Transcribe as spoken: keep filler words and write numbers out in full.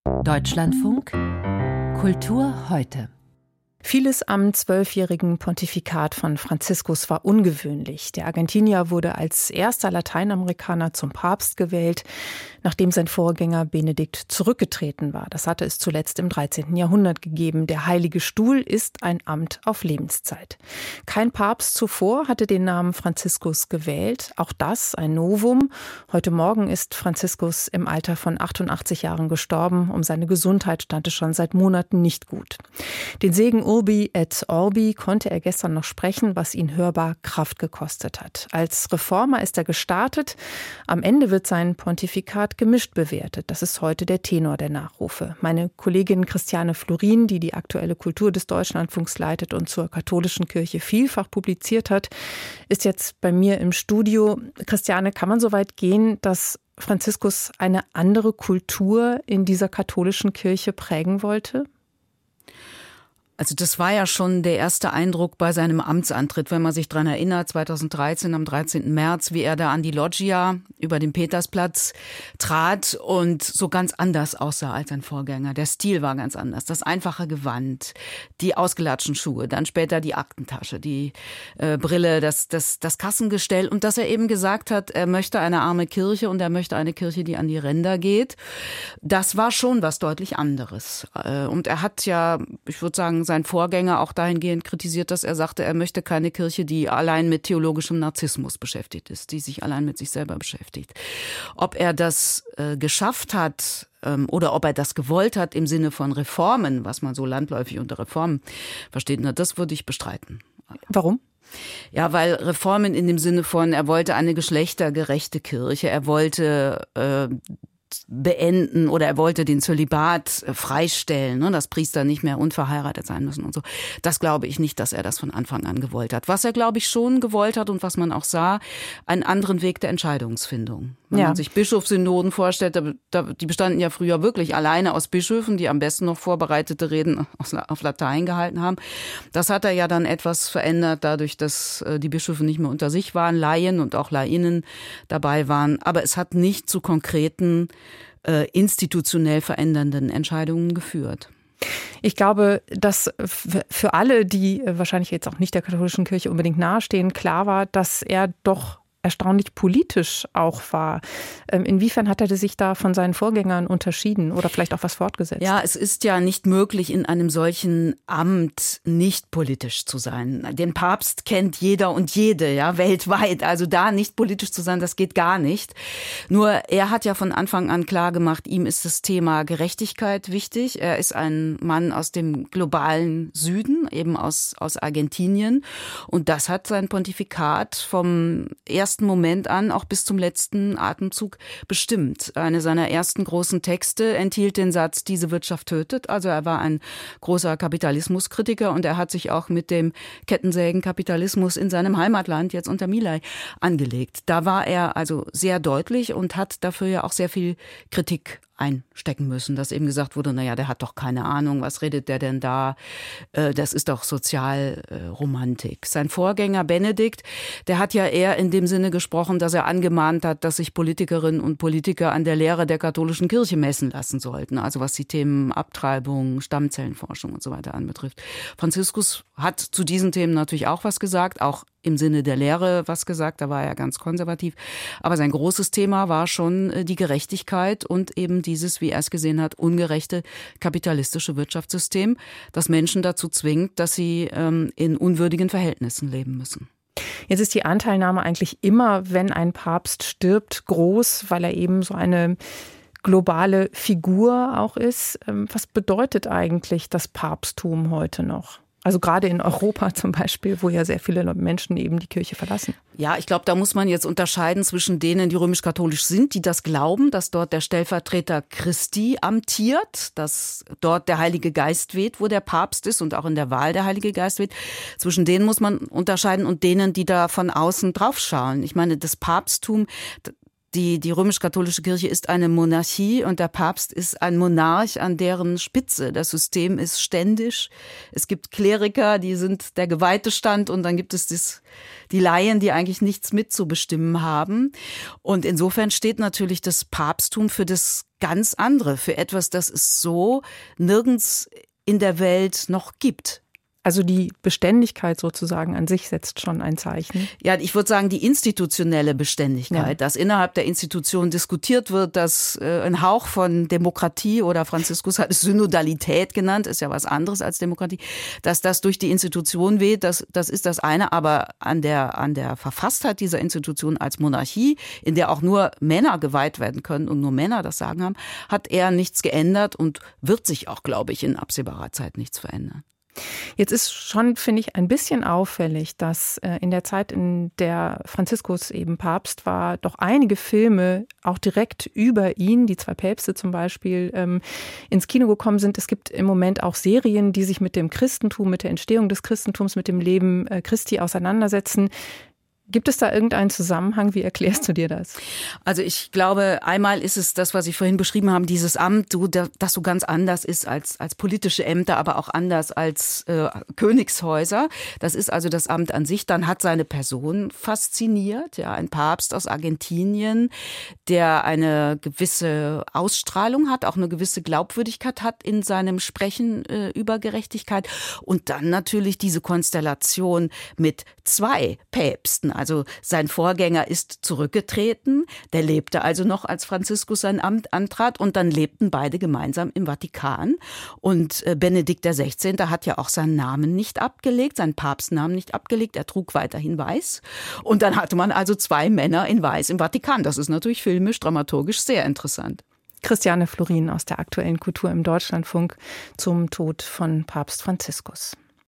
Deutschlandfunk Kultur heute. Vieles am zwölfjährigen Pontifikat von Franziskus war ungewöhnlich. Der Argentinier wurde als erster Lateinamerikaner zum Papst gewählt, nachdem sein Vorgänger Benedikt zurückgetreten war. Das hatte es zuletzt im dreizehnten Jahrhundert gegeben. Der Heilige Stuhl ist ein Amt auf Lebenszeit. Kein Papst zuvor hatte den Namen Franziskus gewählt. Auch das ein Novum. Heute Morgen ist Franziskus im Alter von achtundachtzig Jahren gestorben. Um seine Gesundheit stand es schon seit Monaten nicht gut. Den Segen Urbi et Orbi konnte er gestern noch sprechen, was ihn hörbar Kraft gekostet hat. Als Reformer ist er gestartet. Am Ende wird sein Pontifikat gemischt bewertet. Das ist heute der Tenor der Nachrufe. Meine Kollegin Christiane Florin, die die aktuelle Kultur des Deutschlandfunks leitet und zur katholischen Kirche vielfach publiziert hat, ist jetzt bei mir im Studio. Christiane, kann man so weit gehen, dass Franziskus eine andere Kultur in dieser katholischen Kirche prägen wollte? Also das war ja schon der erste Eindruck bei seinem Amtsantritt, wenn man sich daran erinnert, zweitausenddreizehn am dreizehnten März, wie er da an die Loggia über den Petersplatz trat und so ganz anders aussah als sein Vorgänger. Der Stil war ganz anders, das einfache Gewand, die ausgelatschten Schuhe, dann später die Aktentasche, die äh, Brille, das, das, das Kassengestell und dass er eben gesagt hat, er möchte eine arme Kirche und er möchte eine Kirche, die an die Ränder geht. Das war schon was deutlich anderes. Äh, und er hat ja, ich würde sagen, sein Vorgänger auch dahingehend kritisiert, dass er sagte, er möchte keine Kirche, die allein mit theologischem Narzissmus beschäftigt ist, die sich allein mit sich selber beschäftigt. Ob er das äh, geschafft hat ähm, oder ob er das gewollt hat im Sinne von Reformen, was man so landläufig unter Reformen versteht, na, das würde ich bestreiten. Warum? Ja, weil Reformen in dem Sinne von, er wollte eine geschlechtergerechte Kirche, er wollte äh, beenden oder er wollte den Zölibat freistellen, ne, dass Priester nicht mehr unverheiratet sein müssen und so. Das glaube ich nicht, dass er das von Anfang an gewollt hat. Was er, glaube ich, schon gewollt hat und was man auch sah, einen anderen Weg der Entscheidungsfindung. Wenn ja. man sich Bischofssynoden vorstellt, da, da, die bestanden ja früher wirklich alleine aus Bischöfen, die am besten noch vorbereitete Reden auf Latein gehalten haben. Das hat er ja dann etwas verändert, dadurch, dass die Bischöfe nicht mehr unter sich waren, Laien und auch Lainnen dabei waren. Aber es hat nicht zu konkreten äh, institutionell verändernden Entscheidungen geführt. Ich glaube, dass für alle, die wahrscheinlich jetzt auch nicht der katholischen Kirche unbedingt nahestehen, klar war, dass er doch erstaunlich politisch auch war. Inwiefern hat er sich da von seinen Vorgängern unterschieden oder vielleicht auch was fortgesetzt? Ja, es ist ja nicht möglich, in einem solchen Amt nicht politisch zu sein. Den Papst kennt jeder und jede, ja, weltweit. Also da nicht politisch zu sein, das geht gar nicht. Nur er hat ja von Anfang an klar gemacht, ihm ist das Thema Gerechtigkeit wichtig. Er ist ein Mann aus dem globalen Süden, eben aus, aus Argentinien. Und das hat sein Pontifikat vom ersten Moment an, auch bis zum letzten Atemzug bestimmt. Eine seiner ersten großen Texte enthielt den Satz, diese Wirtschaft tötet. Also er war ein großer Kapitalismuskritiker und er hat sich auch mit dem Kettensägenkapitalismus in seinem Heimatland, jetzt unter Milei, angelegt. Da war er also sehr deutlich und hat dafür ja auch sehr viel Kritik einstecken müssen, dass eben gesagt wurde, naja, der hat doch keine Ahnung, was redet der denn da? Das ist doch Sozialromantik. Sein Vorgänger Benedikt, der hat ja eher in dem Sinne gesprochen, dass er angemahnt hat, dass sich Politikerinnen und Politiker an der Lehre der katholischen Kirche messen lassen sollten, also was die Themen Abtreibung, Stammzellenforschung und so weiter anbetrifft. Franziskus hat zu diesen Themen natürlich auch was gesagt, auch im Sinne der Lehre was gesagt, da war er ganz konservativ. Aber sein großes Thema war schon die Gerechtigkeit und eben dieses, wie er es gesehen hat, ungerechte kapitalistische Wirtschaftssystem, das Menschen dazu zwingt, dass sie ähm, in unwürdigen Verhältnissen leben müssen. Jetzt ist die Anteilnahme eigentlich immer, wenn ein Papst stirbt, groß, weil er eben so eine globale Figur auch ist. Was bedeutet eigentlich das Papsttum heute noch? Also gerade in Europa zum Beispiel, wo ja sehr viele Menschen eben die Kirche verlassen. Ja, ich glaube, da muss man jetzt unterscheiden zwischen denen, die römisch-katholisch sind, die das glauben, dass dort der Stellvertreter Christi amtiert, dass dort der Heilige Geist weht, wo der Papst ist und auch in der Wahl der Heilige Geist weht. Zwischen denen muss man unterscheiden und denen, die da von außen draufschauen. Ich meine, das Papsttum, die, die römisch-katholische Kirche ist eine Monarchie und der Papst ist ein Monarch an deren Spitze. Das System ist ständisch. Es gibt Kleriker, die sind der geweihte Stand und dann gibt es das, die Laien, die eigentlich nichts mitzubestimmen haben. Und insofern steht natürlich das Papsttum für das ganz andere, für etwas, das es so nirgends in der Welt noch gibt. Also die Beständigkeit sozusagen an sich setzt schon ein Zeichen. Ja, ich würde sagen, die institutionelle Beständigkeit, ja. Dass innerhalb der Institution diskutiert wird, dass äh, ein Hauch von Demokratie, oder Franziskus hat es Synodalität genannt, ist ja was anderes als Demokratie, dass das durch die Institution weht, das, das ist das eine, aber an der, an der Verfasstheit dieser Institution als Monarchie, in der auch nur Männer geweiht werden können und nur Männer das Sagen haben, hat er nichts geändert und wird sich auch, glaube ich, in absehbarer Zeit nichts verändern. Jetzt ist schon, finde ich, ein bisschen auffällig, dass äh, in der Zeit, in der Franziskus eben Papst war, doch einige Filme auch direkt über ihn, die zwei Päpste zum Beispiel, ähm, ins Kino gekommen sind. Es gibt im Moment auch Serien, die sich mit dem Christentum, mit der Entstehung des Christentums, mit dem Leben äh, Christi auseinandersetzen. Gibt es da irgendeinen Zusammenhang? Wie erklärst du dir das? Also ich glaube, einmal ist es das, was ich vorhin beschrieben habe, dieses Amt, das so ganz anders ist als, als politische Ämter, aber auch anders als äh, Königshäuser. Das ist also das Amt an sich. Dann hat seine Person fasziniert, ja, ein Papst aus Argentinien, der eine gewisse Ausstrahlung hat, auch eine gewisse Glaubwürdigkeit hat in seinem Sprechen äh, über Gerechtigkeit. Und dann natürlich diese Konstellation mit zwei Päpsten. Also sein Vorgänger ist zurückgetreten, der lebte also noch, als Franziskus sein Amt antrat, und dann lebten beide gemeinsam im Vatikan. Und Benedikt der Sechzehnte hat ja auch seinen Namen nicht abgelegt, seinen Papstnamen nicht abgelegt, er trug weiterhin weiß. Und dann hatte man also zwei Männer in weiß im Vatikan. Das ist natürlich filmisch, dramaturgisch sehr interessant. Christiane Florin aus der Aktuellen Kultur im Deutschlandfunk zum Tod von Papst Franziskus.